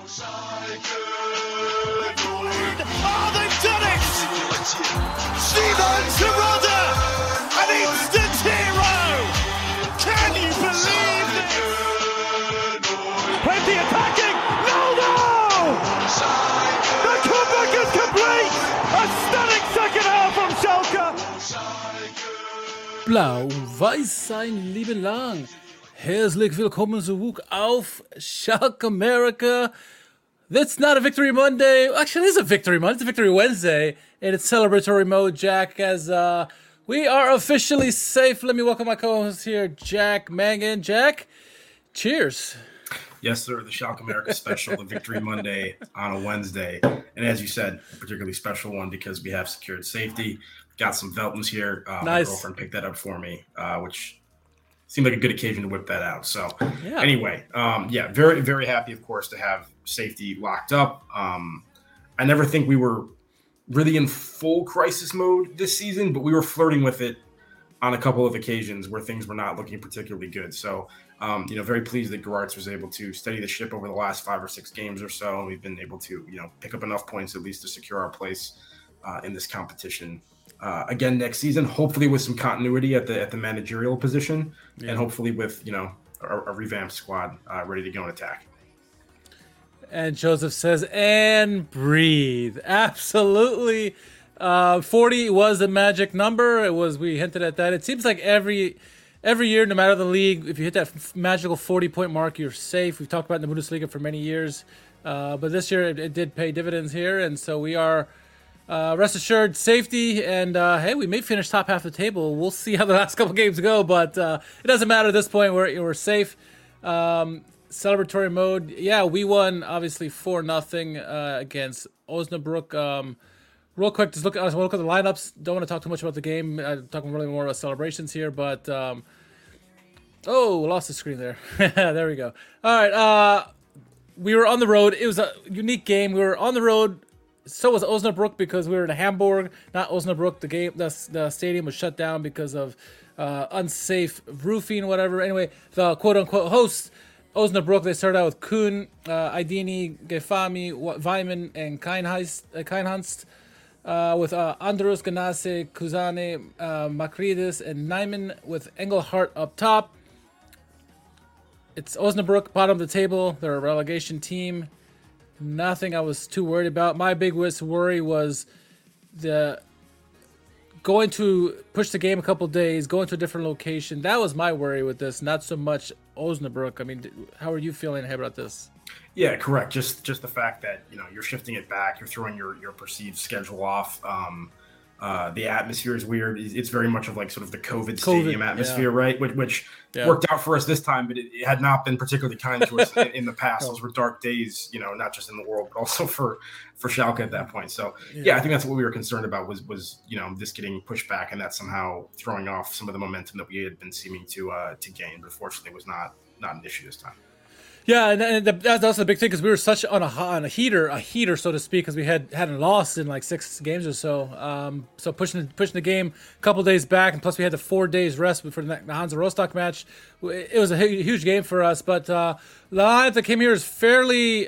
Oh, they've done it! Steven Gerrard, an instant hero! Can you believe it? Plenty attacking! No! The comeback is complete! A stunning second half from Schalke! Blau-Weiß sein Leben lang. Herzlich willkommen zurück auf Schalke America. That's not a Victory Monday. Actually, it is a Victory Monday. It's a Victory Wednesday. And it's celebratory mode, Jack, as we are officially safe. Let me welcome my co-host here, Jack Mangan. Jack, cheers. Yes, sir. The Schalke America special, the Victory Monday on a Wednesday. And as you said, a particularly special one because we have secured safety. Got some Veltmans here. Nice. My girlfriend picked that up for me, which seemed like a good occasion to whip that out. So Yeah. anyway, very, very happy, of course, to have safety locked up. I never think we were really in full crisis mode this season, but we were flirting with it on a couple of occasions where things were not looking particularly good. So, very pleased that Gerards was able to steady the ship over the last 5 or 6 games or so. And we've been able to, pick up enough points at least to secure our place in this competition. Again next season, hopefully with some continuity at the managerial position, and hopefully with a revamped squad ready to go and attack. And Joseph says, and breathe. Absolutely. 40 was the magic number. We hinted at that. It seems like every year, no matter the league, if you hit that magical 40-point mark, you're safe. We've talked about it in the Bundesliga for many years. But this year, it did pay dividends here. And so we are, rest assured, safety. And, hey, we may finish top half of the table. We'll see how the last couple games go. But it doesn't matter at this point. We're safe. Celebratory mode. Yeah, we won, obviously, 4-0 against Osnabrück. Real quick, just look at the lineups. Don't want to talk too much about the game. I'm talking really more about celebrations here, but lost the screen there. There we go. All right, we were on the road. It was a unique game. We were on the road. So was Osnabrück because we were in Hamburg, not Osnabrück. The stadium was shut down because of unsafe roofing, whatever. Anyway, the quote-unquote hosts, Osnabrück, they started out with Kuhn, Aidini, Gefami, Weimann, and Keinhans. With Andrus, Ganase, Kuzane, Makridis, and Neiman with Engelhardt up top. It's Osnabrück, bottom of the table. They're a relegation team. Nothing I was too worried about. My biggest worry was going to push the game a couple days, going to a different location. That was my worry with this, not so much Osnabrück. I mean, how are you feeling about this? Yeah, correct. Just the fact that you're shifting it back, you're throwing your perceived schedule off. The atmosphere is weird. It's very much of like sort of the COVID stadium atmosphere, right? Which worked out for us this time, but it had not been particularly kind to us in the past. Those were dark days, not just in the world, but also for Schalke at that point. So I think that's what we were concerned about was this getting pushed back and that somehow throwing off some of the momentum that we had been seeming to gain, but fortunately was not an issue this time. Yeah, and that's also the big thing because we were such on a heater, so to speak, because we hadn't lost in like 6 games or so. So pushing the game a couple days back, and plus we had the 4 days rest for the Hansa Rostock match. It was a huge game for us, but the lineup that came here is fairly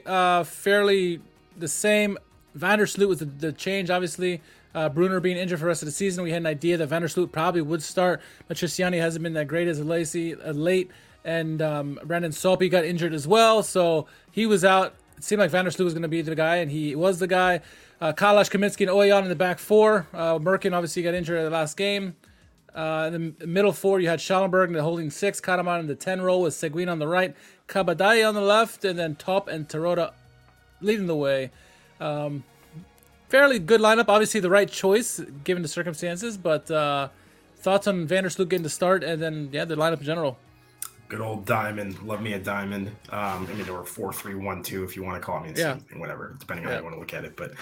the same. Van der Sloot was the change, obviously. Brunner being injured for the rest of the season, we had an idea that Van der Sloot probably would start. Matriciani hasn't been that great as of late. And Brandon Solpe got injured as well, so he was out. It seemed like Van der Sloot was going to be the guy, and he was the guy. Kalash, Kaminsky, and Oyan in the back 4. Merkin obviously got injured at the last game. In the middle 4, you had Schallenberg in the holding 6, Karaman in the 10 role with Seguin on the right, Kabadai on the left, and then Top and Terodde leading the way. Fairly good lineup, obviously the right choice given the circumstances, but thoughts on Van der Sloot getting the start, and then, the lineup in general. Good old diamond. Love me a diamond. I mean, there were 4-3-1-2 if you want to call me the same thing, whatever, depending on how you want to look at it. But,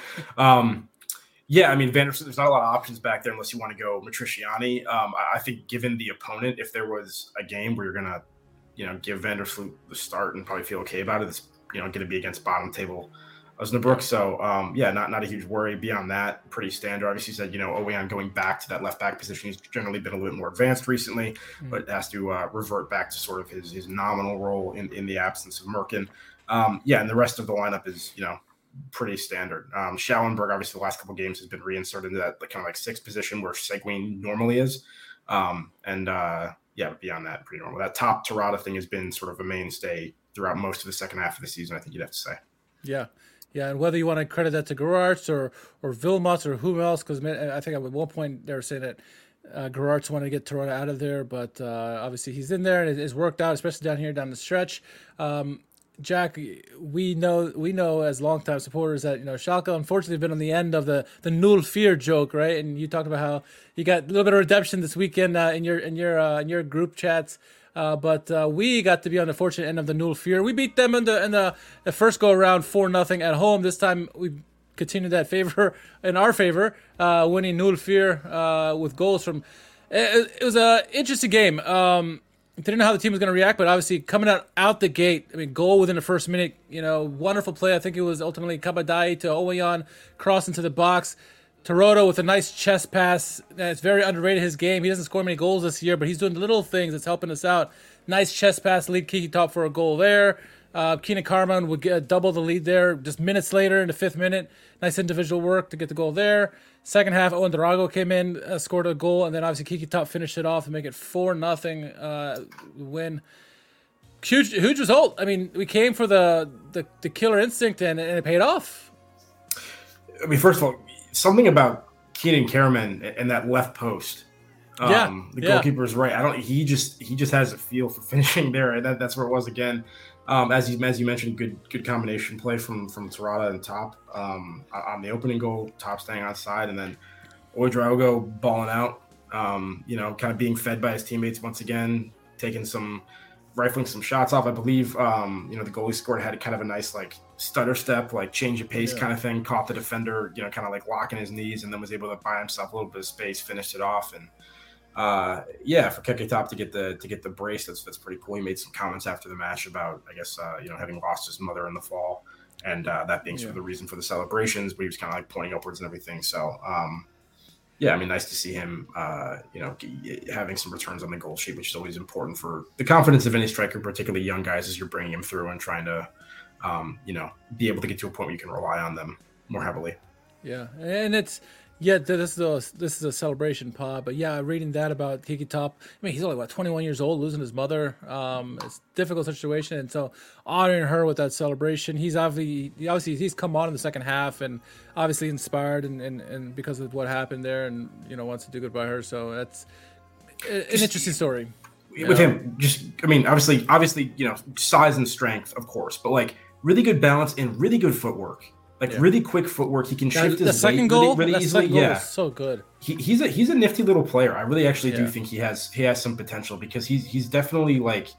I mean, Van der Sloot, there's not a lot of options back there unless you want to go Matriciani. I think given the opponent, if there was a game where you're going to, give Van der Sloot the start and probably feel okay about it, it's, going to be against bottom table Osnabrück. So, not a huge worry. Beyond that, pretty standard. Obviously, you said, Oweyan going back to that left back position. He's generally been a little bit more advanced recently, but has to revert back to sort of his nominal role in the absence of Merkin. Yeah, and the rest of the lineup is, pretty standard. Schallenberg, obviously, the last couple of games has been reinserted into that kind of like sixth position where Seguin normally is. Yeah, beyond that, pretty normal. That top Torrada thing has been sort of a mainstay throughout most of the second half of the season, I think you'd have to say. Yeah. Yeah, and whether you want to credit that to Gerards or Vilmos or who else, because I think at one point they were saying that Gerards wanted to get Torrada out of there, but obviously he's in there and it's worked out, especially down the stretch. Jack, we know as longtime supporters that Schalke unfortunately have been on the end of the null fear joke, right? And you talked about how you got a little bit of redemption this weekend in your group chats. But we got to be on the fortunate end of the null fear. We beat them in the first go around 4-0 at home. This time we continued that favor in our favor, winning null fear with goals from. It was an interesting game. Didn't know how the team was going to react, but obviously coming out the gate, I mean, goal within the first minute. Wonderful play. I think it was ultimately Kabadai to Owayan cross into the box. Terodo with a nice chest pass. It's very underrated, his game. He doesn't score many goals this year, but he's doing the little things that's helping us out. Nice chest pass, lead Kiki Top for a goal there. Keenan Carman would get double the lead there just minutes later in the 5th minute. Nice individual work to get the goal there. Second half, Owen Darago came in, scored a goal, and then obviously Kiki Top finished it off and make it 4-0 win. Huge result. I mean, we came for the killer instinct, and it paid off. I mean, first of all, something about Keenan Karaman and that left post. The goalkeeper is right. He just has a feel for finishing there, and that's where it was again. As you mentioned, good combination play from Torrada and Top on the opening goal. Top staying outside, and then Ouedraogo balling out. Kind of being fed by his teammates once again, rifling some shots off. I believe the goalie scored, had kind of a nice like stutter step, like change of pace kind of thing. Caught the defender, kind of like locking his knees, and then was able to buy himself a little bit of space, finished it off, and for Keke Top to get the brace, that's pretty cool. He made some comments after the match about, I guess, having lost his mother in the fall, and that being sort of the reason for the celebrations. But he was kind of like pointing upwards and everything. So, nice to see him, having some returns on the goal sheet, which is always important for the confidence of any striker, particularly young guys, as you're bringing him through and trying to, be able to get to a point where you can rely on them more heavily. Yeah, and it's. Yeah, this is a celebration pod, but yeah, reading that about Kiki Top. I mean, he's only 21 years old, losing his mother. It's a difficult situation, and so honoring her with that celebration. He's obviously he's come on in the second half, and obviously inspired and because of what happened there, and wants to do good by her. So that's an interesting story. With him, obviously, size and strength, of course, but like really good balance and really good footwork. Really quick footwork. He can shift his weight really easily. Yeah, so good. He's a nifty little player. I really actually do think he has some potential, because he's definitely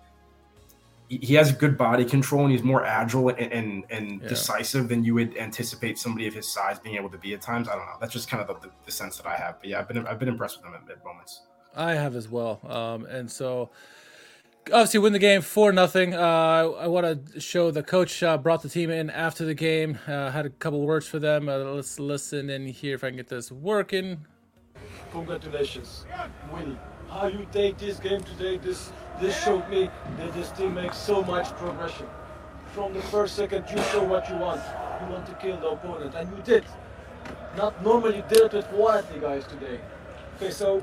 he has good body control, and he's more agile and decisive than you would anticipate somebody of his size being able to be at times. I don't know. That's just kind of the sense that I have. But yeah, I've been impressed with him at moments. I have as well. And so. Obviously, win the game 4-0. I want to show the coach brought the team in after the game. Had a couple words for them. Let's listen in here if I can get this working. Congratulations, Willie. How you take this game today? This showed me that this team makes so much progression. From the first second, you show what you want. You want to kill the opponent, and you did. Not normally, you did it with quality, guys, today. Okay, so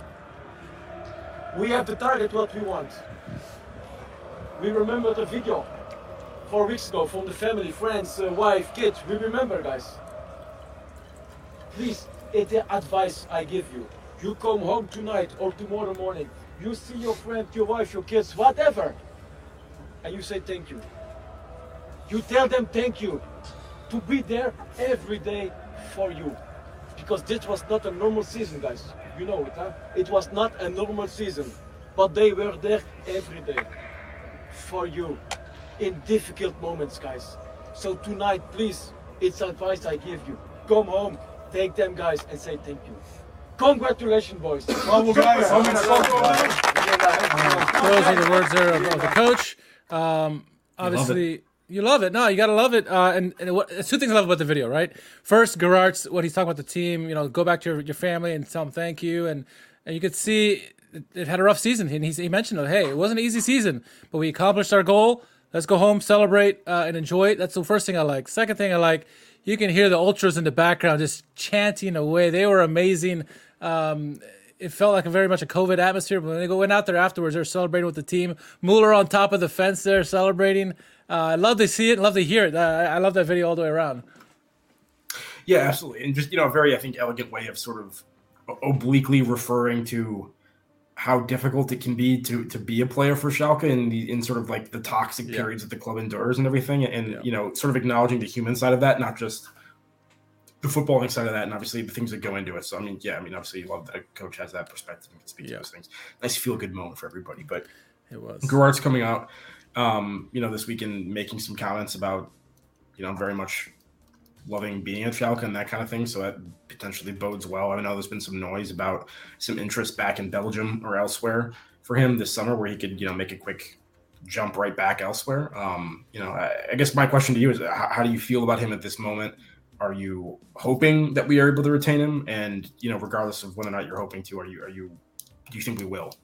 we have the target what we want. We remember the video 4 weeks ago from the family, friends, wife, kids. We remember, guys. Please, it's the advice I give you. You come home tonight or tomorrow morning. You see your friend, your wife, your kids, whatever. And you say thank you. You tell them thank you. To be there every day for you. Because this was not a normal season, guys. You know it, huh? It was not a normal season. But they were there every day. For you in difficult moments, guys. So tonight, please, it's advice I give you. Come home, thank them, guys, and say thank you. Congratulations, boys. Bravo, guys. Those are the words there of the coach. Obviously, you love it. No, you got to love it. And it's two things I love about the video, right? First, Gerards, what he's talking about the team, go back to your family and tell them thank you. And you could see it had a rough season, and he mentioned, hey, it wasn't an easy season, but we accomplished our goal. Let's go home, celebrate, and enjoy it. That's the first thing I like. Second thing I like, you can hear the ultras in the background just chanting away. They were amazing. It felt like very much a COVID atmosphere. But when they went out there afterwards, they're celebrating with the team. Mueller on top of the fence there celebrating. I love to see it, love to hear it. I love that video all the way around. Yeah, absolutely. And just, a very, I think, elegant way of sort of obliquely referring to how difficult it can be to be a player for Schalke in sort of like the toxic periods that the club endures and everything. And, sort of acknowledging the human side of that, not just the footballing side of that, and obviously the things that go into it. So, obviously you love that a coach has that perspective and can speak to those things. Nice feel-good moment for everybody. But it was. Gerard's coming out, this weekend making some comments about, very much loving being at Schalke and that kind of thing. So that potentially bodes well. I know there's been some noise about some interest back in Belgium or elsewhere for him this summer where he could, make a quick jump right back elsewhere. I guess my question to you is how do you feel about him at this moment? Are you hoping that we are able to retain him? And, regardless of whether or not you're hoping to, do you think we will?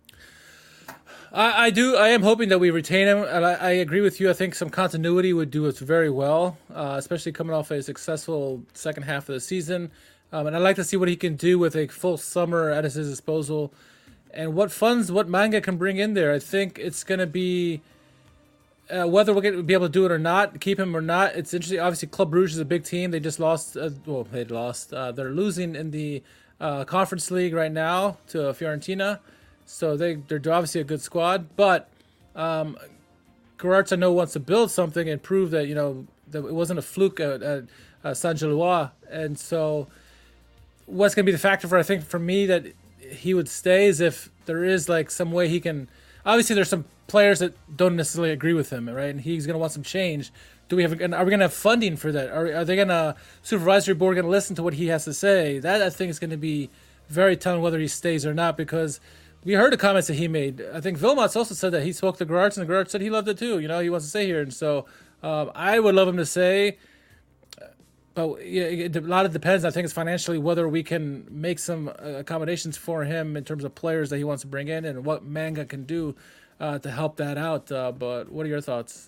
I do. I am hoping that we retain him, and I agree with you. I think some continuity would do us very well, especially coming off a successful second half of the season. And I'd like to see what he can do with a full summer at his disposal, and what Manga can bring in there. I think it's going to be whether we're going to be able to do it or not, keep him or not. It's interesting. Obviously, Club Brugge is a big team. They just lost. They lost. They're losing in the Conference League right now to Fiorentina. So they're obviously a good squad, but Gerards, I know, wants to build something and prove that that it wasn't a fluke at Saint-Gilloise. And so what's going to be the factor for me that he would stay is if there is like some way he can. Obviously, there's some players that don't necessarily agree with him, right? And he's going to want some change. Are we going to have funding for that? Are they going to supervisory board going to listen to what he has to say? That I think is going to be very telling whether he stays or not, because we heard the comments that he made. I think Vilmots also said that he spoke to Gerards, and Gerards said he loved it too. He wants to stay here. And so I would love him to stay. But a lot of depends, I think, it's financially whether we can make some accommodations for him in terms of players that he wants to bring in and what Manga can do to help that out. But what are your thoughts?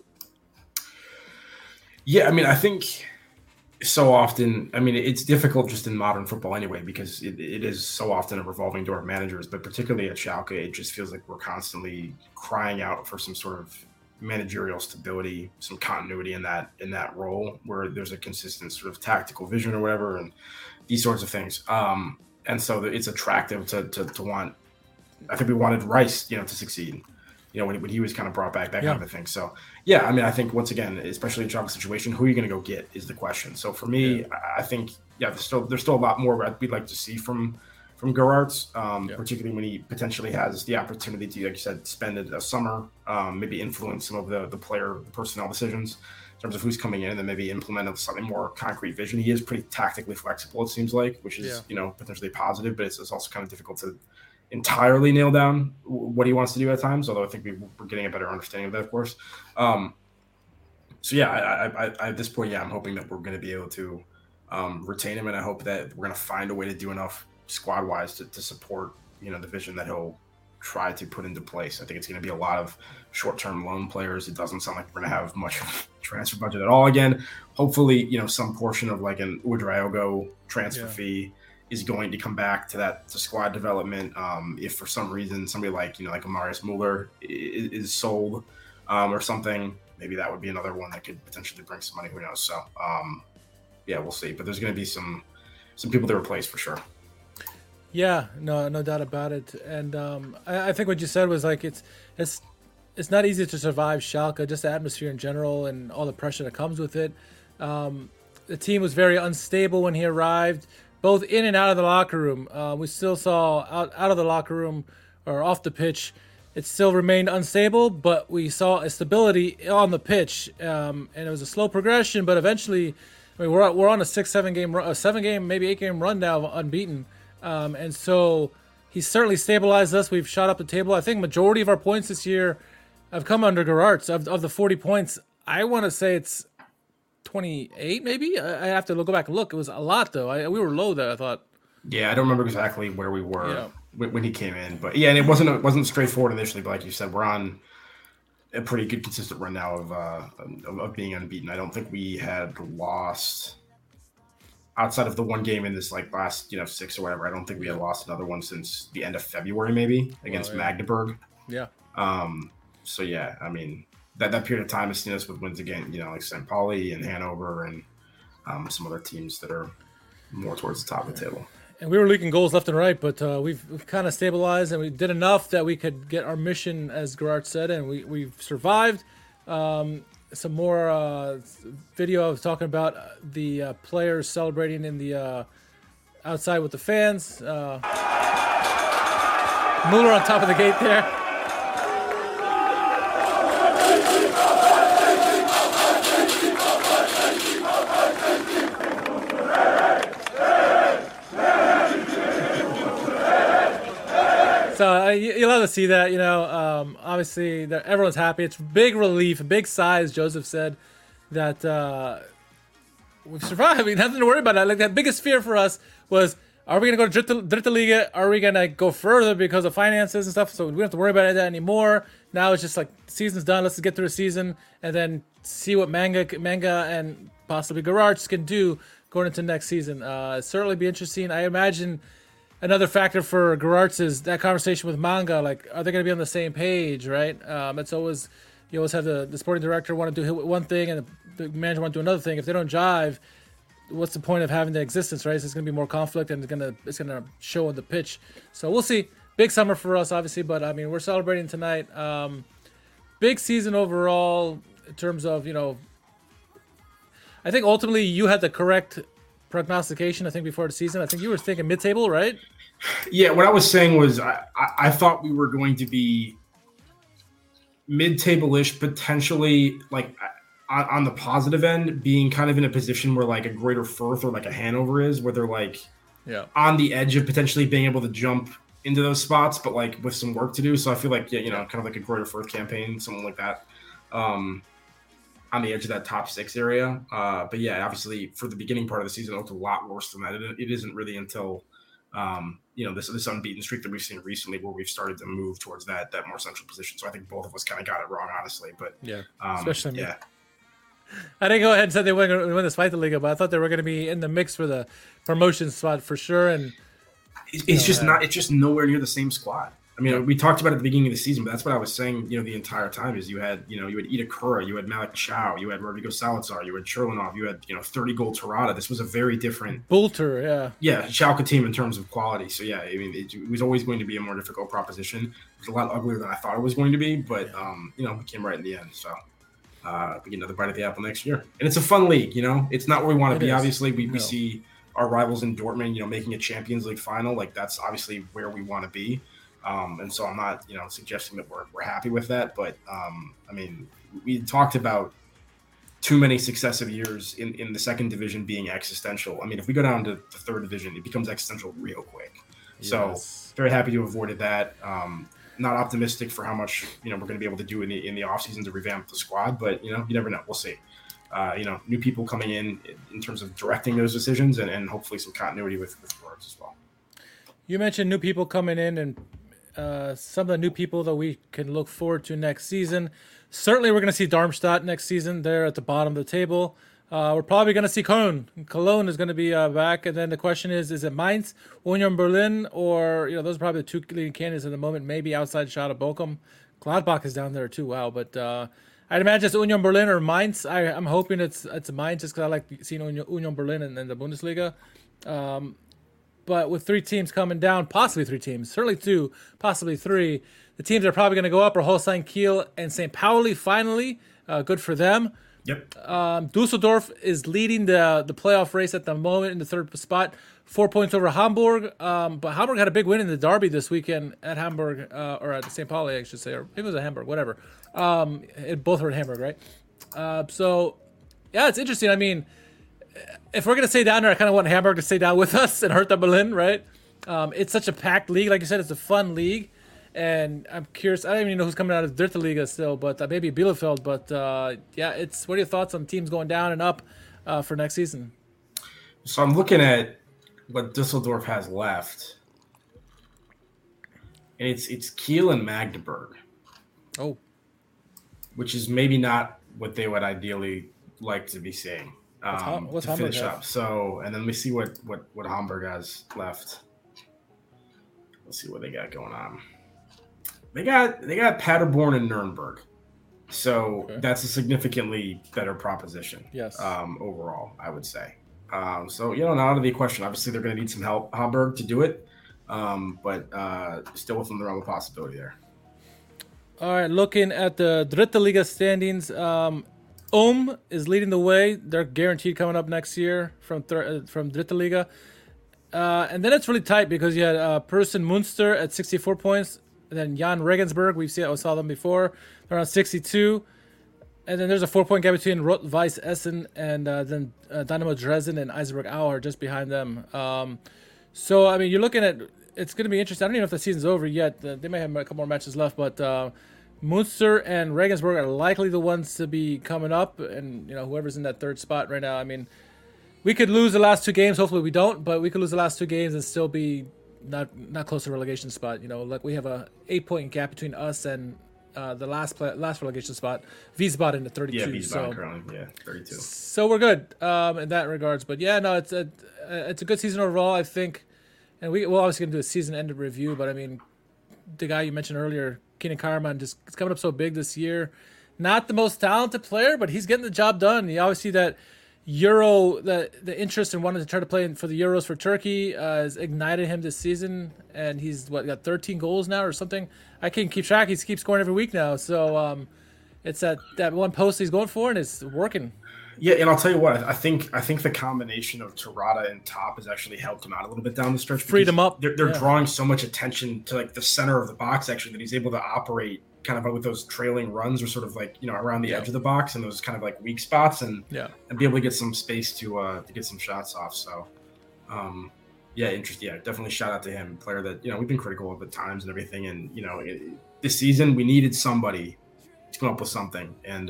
Yeah, I think so often, it's difficult just in modern football anyway, because it is so often a revolving door of managers, but particularly at Schalke, it just feels like we're constantly crying out for some sort of managerial stability, some continuity in that role where there's a consistent sort of tactical vision or whatever, and these sorts of things. And so it's attractive to want. I think we wanted Rice, to succeed. When he was kind of brought back, that kind of a thing. So, yeah, I think once again, especially in Schalke's situation, who are you going to go get is the question. So for me, I think, there's still a lot more we'd like to see from Gerards, particularly when he potentially has the opportunity to, like you said, spend a summer, maybe influence some of the personnel decisions in terms of who's coming in, and then maybe implement a slightly more concrete vision. He is pretty tactically flexible, it seems like, which is, potentially positive, but it's also kind of difficult to entirely nail down what he wants to do at times, although I think we're getting a better understanding of that, of course. I at this point, I'm hoping that we're going to be able to retain him, and I hope that we're going to find a way to do enough squad-wise to support, the vision that he'll try to put into place. I think it's going to be a lot of short-term loan players. It doesn't sound like we're going to have much transfer budget at all again. Hopefully, some portion of like an Ouedraogo transfer fee is going to come back to squad development. If for some reason somebody like Marius Mueller is sold or something, maybe that would be another one that could potentially bring some money. Who knows? So we'll see. But there's going to be some people to replace for sure. Yeah, no doubt about it. And I think what you said was like it's not easy to survive Schalke, just the atmosphere in general and all the pressure that comes with it. The team was very unstable when he arrived, both in and out of the locker room. We still saw out of the locker room or off the pitch, it still remained unstable, but we saw a stability on the pitch, and it was a slow progression. But eventually, we're on a 7 game, maybe 8 game run now, unbeaten, and so he's certainly stabilized us. We've shot up the table. I think majority of our points this year have come under Gerards. Of the 40 points, I want to say it's 28, maybe. I have to go back and look. It was a lot, though. We were low there, I thought. Yeah, I don't remember exactly where we were when he came in, but and it wasn't straightforward initially. But like you said, we're on a pretty good consistent run now of being unbeaten. I don't think we had lost outside of the one game in this like last 6 or whatever. I don't think we had lost another one since the end of February, maybe against Magdeburg. Yeah. So yeah, I mean that period of time has seen us with wins again, like St. Pauli and Hanover and some other teams that are more towards the top of the table. And we were leaking goals left and right, but we've kind of stabilized, and we did enough that we could get our mission, as Gerard said, and we've survived. Some more video I was talking about the players celebrating in the outside with the fans. Mueller on top of the gate there. So you love to see that, obviously everyone's happy. It's big relief, big size. Joseph said that we've survived. I mean, nothing to worry about. Like the biggest fear for us was, are we going to go to Dritte Liga? Are we going to go further because of finances and stuff? So we don't have to worry about that anymore. Now it's just like the season's done. Let's get through the season and then see what Manga and possibly Garage can do going into next season. Certainly be interesting. I imagine another factor for Gerards is that conversation with Manga. Like, are they going to be on the same page, right? It's always, you always have the sporting director want to do one thing and the manager want to do another thing. If they don't jive, what's the point of having the existence, right? So it's going to be more conflict and it's going to show on the pitch. So we'll see. Big summer for us, obviously, but I mean, we're celebrating tonight. Big season overall in terms of, I think ultimately you had the correct prognostication, I think, before the season. I think you were thinking mid-table, right? Yeah, what I was saying was I thought we were going to be mid-table-ish, potentially like on the positive end, being kind of in a position where like a Greater Firth or like a Hanover is, where they're like on the edge of potentially being able to jump into those spots, but like with some work to do. So I feel like, kind of like a Greater Firth campaign, something like that. On the edge of that top 6 area. But yeah, obviously for the beginning part of the season, it looked a lot worse than that. It isn't really until, this unbeaten streak that we've seen recently where we've started to move towards that more central position. So I think both of us kind of got it wrong, honestly. But yeah, especially me. Yeah. I didn't go ahead and say they were going to win the Zweite Liga, but I thought they were going to be in the mix for the promotion spot for sure. And it's just nowhere near the same squad. I mean, we talked about it at the beginning of the season, but that's what I was saying, the entire time is you had Itakura, you had Malik Chow, you had Rodrigo Salazar, you had Cherlanov, you had, 30-goal Terrata. This was a very different Bulter, yeah. Yeah, Schalke team in terms of quality. So, yeah, I mean, it was always going to be a more difficult proposition. It was a lot uglier than I thought it was going to be, but, we came right in the end. So, we get another bite at the apple next year. And it's a fun league, It's not where we want to be, obviously. We see our rivals in Dortmund, making a Champions League final. Like, that's obviously where we want to be. And so I'm not, suggesting that we're happy with that. But, I mean, we talked about too many successive years in the second division being existential. I mean, if we go down to the third division, it becomes existential real quick. Yes. So very happy to have avoided that. Not optimistic for how much, we're going to be able to do in the offseason to revamp the squad. But, you never know. We'll see. New people coming in terms of directing those decisions and hopefully some continuity with words as well. You mentioned new people coming in and some of the new people that we can look forward to next season. Certainly, we're going to see Darmstadt next season. They're at the bottom of the table. We're probably going to see Cologne. Cologne is going to be back. And then the question is it Mainz, Union Berlin, or, those are probably the two leading candidates at the moment, maybe outside shot of Bochum. Gladbach is down there too. Wow. But I'd imagine it's Union Berlin or Mainz. I'm hoping it's Mainz just because I like seeing Union Berlin in the Bundesliga. But with 3 teams coming down, possibly 3 teams, certainly 2, possibly 3, the teams that are probably going to go up are Holstein Kiel and St. Pauli finally. Good for them. Yep. Dusseldorf is leading the playoff race at the moment in the 3rd spot, 4 points over Hamburg. But Hamburg had a big win in the derby this weekend at Hamburg, or at St. Pauli, I should say, or maybe it was at Hamburg, whatever. Both were at Hamburg, right? So, yeah, it's interesting. I mean, if we're going to stay down there, I kind of want Hamburg to stay down with us and Hertha Berlin, right? It's such a packed league. Like you said, it's a fun league. And I'm curious. I don't even know who's coming out of Dritte Liga still, but maybe Bielefeld. But, yeah, what are your thoughts on teams going down and up for next season? So I'm looking at what Dusseldorf has left. And it's Kiel and Magdeburg. Oh. which is maybe not what they would ideally like to be seeing. What's to Hamburg finish have? up. So, and then we see what Hamburg has left. Let's see what they got going on. They got Paderborn and Nuremberg. So that's a significantly better proposition. Yes. Overall, I would say. So, not out of the question. Obviously, they're going to need some help, Hamburg, to do it. But still within the realm of possibility there. All right, looking at the Dritte Liga standings, is leading the way. They're guaranteed coming up next year from Dritte Liga. And then it's really tight because you had Person Munster at 64 points. And then Jan Regensburg, we saw them before. They're on 62. And then there's a 4-point gap between Rot-Weiss Essen and then Dynamo Dresden and Eisenberg Auer just behind them. So, I mean, you're looking at it's going to be interesting. I don't even know if the season's over yet. They may have a couple more matches left, but Munster and Regensburg are likely the ones to be coming up. And, whoever's in that third spot right now, I mean, we could lose the last 2 games. Hopefully we don't, but we could lose the last 2 games and still be not close to relegation spot. Like we have a 8-point gap between us and the last relegation spot, Wiesbaden in the 32. Yeah, Wiesbaden currently, 32. So we're good in that regards. But yeah, no, it's a good season overall, I think. And we're obviously going to do a season-ended review, but I mean, the guy you mentioned earlier, Keenan Karaman, just is coming up so big this year. Not the most talented player, but he's getting the job done. You always see that Euro, the interest in wanting to try to play for the Euros for Turkey has ignited him this season, and he's got 13 goals now or something. I can't keep track. He keeps scoring every week now. So it's that one post he's going for, and it's working. Yeah, and I'll tell you what, I think the combination of Terrata and Top has actually helped him out a little bit down the stretch. Freed him up. They're drawing so much attention to like the center of the box actually that he's able to operate kind of with those trailing runs or sort of like around the edge of the box and those kind of like weak spots and be able to get some space to get some shots off. So interesting. Yeah, definitely shout out to him, player that we've been critical of at times and everything. And this season we needed somebody to come up with something, and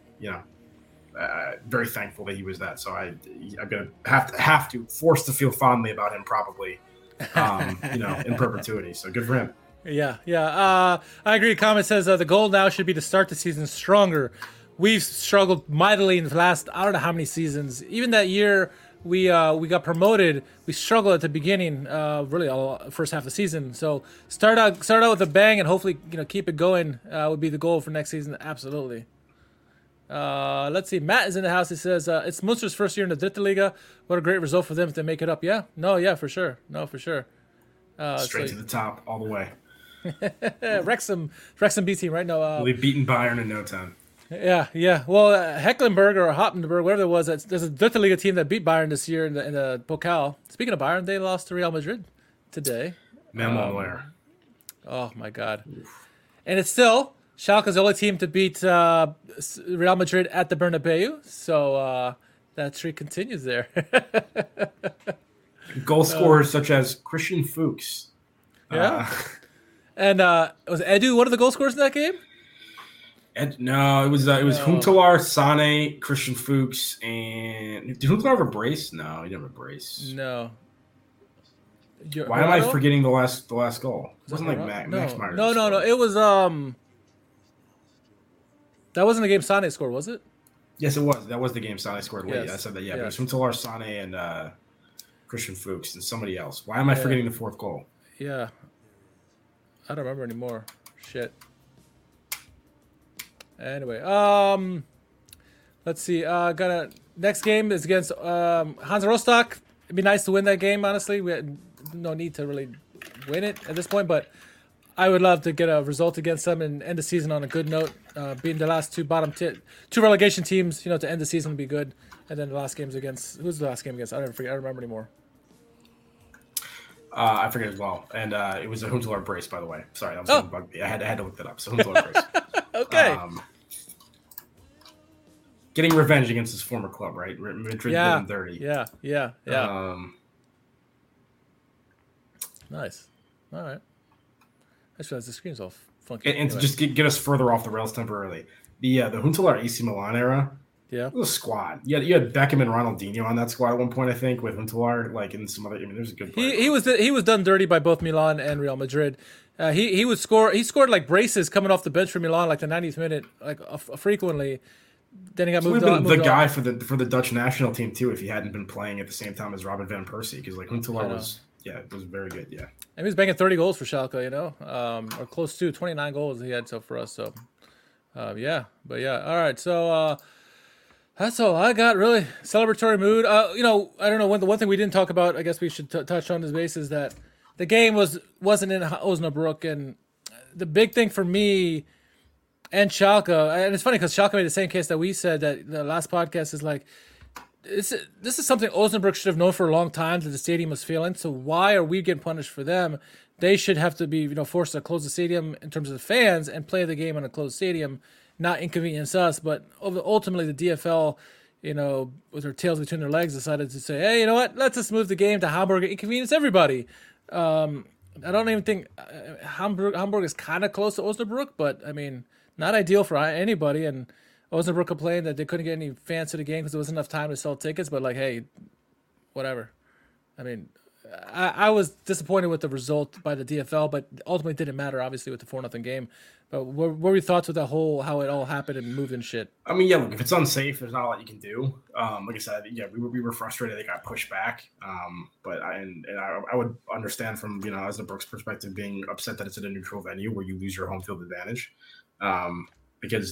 very thankful that he was that. So I'm gonna have to force to feel fondly about him probably, in perpetuity. So good for him. Yeah. I agree. Comment says the goal now should be to start the season stronger. We've struggled mightily in the last I don't know how many seasons. Even that year we got promoted, we struggled at the beginning, really all first half of the season. So start out with a bang and hopefully keep it going would be the goal for next season. Absolutely. Let's see. Matt is in the house. He says it's Munster's first year in the Dritte Liga. What a great result for them if they make it up. Yeah. For sure. Straight to the top, all the way. Wrexham B team right now. They've beaten Bayern in no time. Yeah. Well, Hecklenburg or Hoppenburg, whatever it was, there's a Dritte Liga team that beat Bayern this year in the Pokal. Speaking of Bayern, they lost to Real Madrid today. Manuel. Oh my God! And it's still Schalke's the only team to beat Real Madrid at the Bernabeu. So that streak continues there. Goal scorers such as Christian Fuchs. Yeah. And was Edu one of the goal scorers in that game? No, it was Huntelaar, Sane, Christian Fuchs, and did Huntelaar have a brace? No, he didn't have a brace. No. Why am I forgetting the last goal? It wasn't like Max Meyer. No. It was that wasn't the game Sane scored, was it? Yes, it was. That was the game Sane scored late. Yes. I said that. Yeah, yes. But it was Huntelaar, Sane, and Christian Fuchs and somebody else. Why am I forgetting the fourth goal? Yeah. I don't remember anymore. Shit. Anyway, let's see. Next game is against Hansa Rostock. It'd be nice to win that game, honestly. We had no need to really win it at this point, but I would love to get a result against them and end the season on a good note. Being the last two relegation teams, to end the season would be good. And then the last game's against who's the last game against? I don't remember anymore. I forget as well, and it was a Huntelaar brace, by the way. Sorry, that was bug me. I had to look that up. So Huntelaar brace. Okay. Getting revenge against his former club, right? Madrid did him dirty. Yeah. Nice. All right. I just realized the screen's all funky. And to just get us further off the rails temporarily, the Huntelaar AC Milan era Yeah. The squad. You had Beckham and Ronaldinho on that squad at one point, I think, with Huntelaar, like in some other. I mean, there's a good. He was done dirty by both Milan and Real Madrid. He would score. He scored like braces coming off the bench for Milan, like the 90th minute, like frequently. Then he got moved on. The guy for the Dutch national team too, if he hadn't been playing at the same time as Robin van Persie, because like Huntelaar was very good. Yeah, and he was banging 30 goals for Schalke, you know, or close to 29 goals he had so for us. So, All right, so. That's all I got, really. Celebratory mood. I don't know. The one thing we didn't talk about, I guess we should touch on this base, is that the game wasn't in Osnabrück, and the big thing for me and Schalke, and it's funny because Schalke made the same case that we said that the last podcast is like, this is something Osnabrück should have known for a long time that the stadium was failing. So why are we getting punished for them? They should have to be, forced to close the stadium in terms of the fans and play the game in a closed stadium. Not inconvenience us, but ultimately the DFL, with their tails between their legs, decided to say, hey, you know what? Let's just move the game to Hamburg and inconvenience everybody. I don't even think Hamburg is kind of close to Osnabrück, but I mean, not ideal for anybody. And Osnabrück complained that they couldn't get any fans to the game because there wasn't enough time to sell tickets. But like, hey, whatever. I mean, I was disappointed with the result by the DFL, but ultimately it didn't matter, obviously, with the 4-0 game. But what were your thoughts with how it all happened and moved and shit? I mean, yeah, look, if it's unsafe, there's not a lot you can do. Like I said, yeah, we were frustrated they got pushed back. But I would understand from, as the Brooks perspective, being upset that it's at a neutral venue where you lose your home field advantage. Because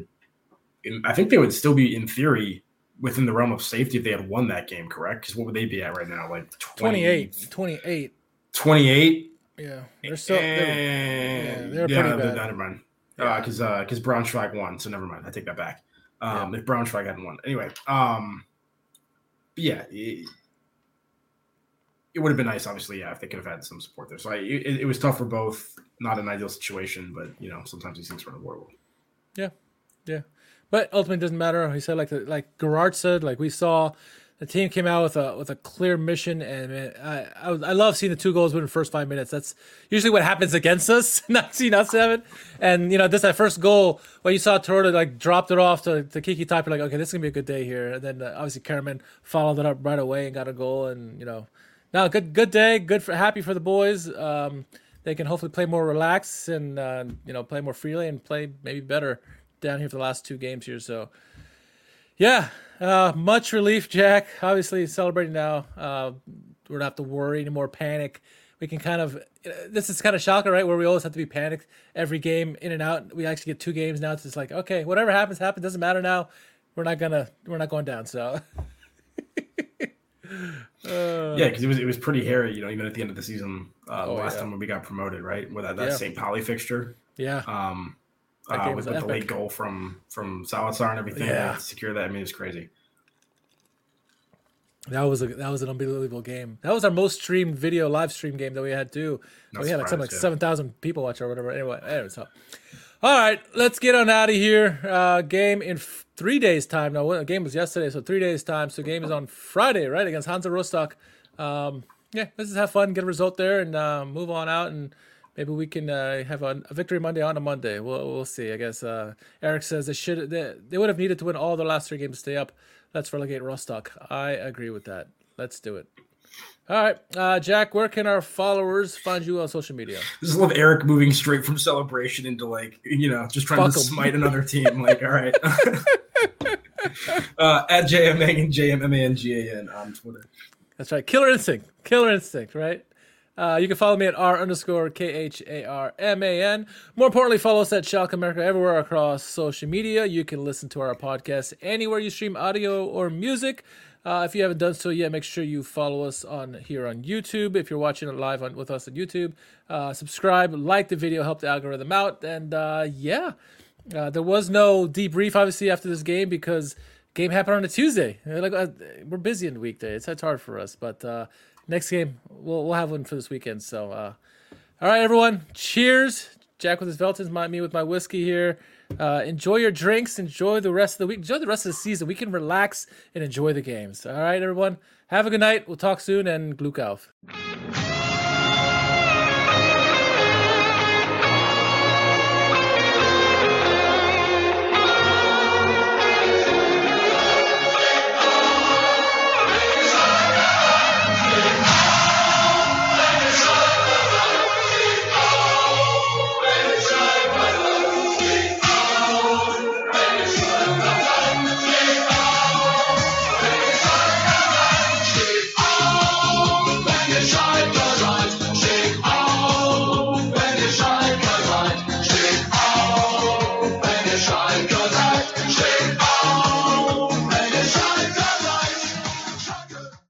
I think they would still be, in theory, within the realm of safety if they had won that game, correct? Because what would they be at right now? Like 28. 28? Yeah, they're pretty bad. Never mind. Because Braunschweig won, so never mind. I take that back. If Braunschweig hadn't won, anyway. It would have been nice, obviously, if they could have had some support there. So it was tough for both. Not an ideal situation, but sometimes these things are unavoidable. Yeah. But ultimately, it doesn't matter. He said, like Gerard said, like we saw. The team came out with a clear mission, and I love seeing the 2 goals within the first 5 minutes. That's usually what happens against us, not seeing us have it. And that first goal, when you saw Toronto like dropped it off to Kiki Type, you're like, okay, this is gonna be a good day here. And then obviously Karaman followed it up right away and got a goal. And now good day, happy for the boys. They can hopefully play more relaxed and play more freely and play maybe better down here for the last 2 games here. So. Yeah, much relief, Jack. Obviously, celebrating now. We don't have to worry anymore, panic. We can this is kind of Schalke, right? Where we always have to be panicked every game in and out. We actually get 2 games now. It's just like, okay, whatever happens. Doesn't matter now. We're not going down. So. Yeah, because it was pretty hairy, even at the end of the season. Last time when we got promoted, right? With that St. Pauli fixture. Yeah. With the late goal from Salazar and everything to secure that. I mean, it's crazy. That was an unbelievable game. That was our most streamed live stream game that we had too. We had like 7,000 people watch or whatever. Anyway, so all right, let's get on out of here. Game in 3 days time. Now, the game was yesterday, so 3 days time. So game is on Friday, right, against Hansa Rostock. Let's just have fun, get a result there, and move on out and. Maybe we can have a victory Monday on a Monday. We'll see. I guess Eric says they would have needed to win all the last 3 games to stay up. Let's relegate Rostock. I agree with that. Let's do it. All right, Jack, where can our followers find you on social media? I just love Eric moving straight from celebration into just trying to smite another team. Like, all right. At JMang and JMMANGAN on Twitter. That's right. Killer Instinct, right? You can follow me at R_KHARMAN. More importantly, follow us at Schalke America everywhere across social media. You can listen to our podcast anywhere you stream audio or music. If you haven't done so yet, make sure you follow us here on YouTube. If you're watching it live with us on YouTube, subscribe, like the video, help the algorithm out. And there was no debrief, obviously, after this game because game happened on a Tuesday. We're busy in the weekday. It's hard for us, but... next game, we'll have one for this weekend. So, all right, everyone. Cheers. Jack with his Veltons, me with my whiskey here. Enjoy your drinks. Enjoy the rest of the week. Enjoy the rest of the season. We can relax and enjoy the games. All right, everyone. Have a good night. We'll talk soon, and Glück auf.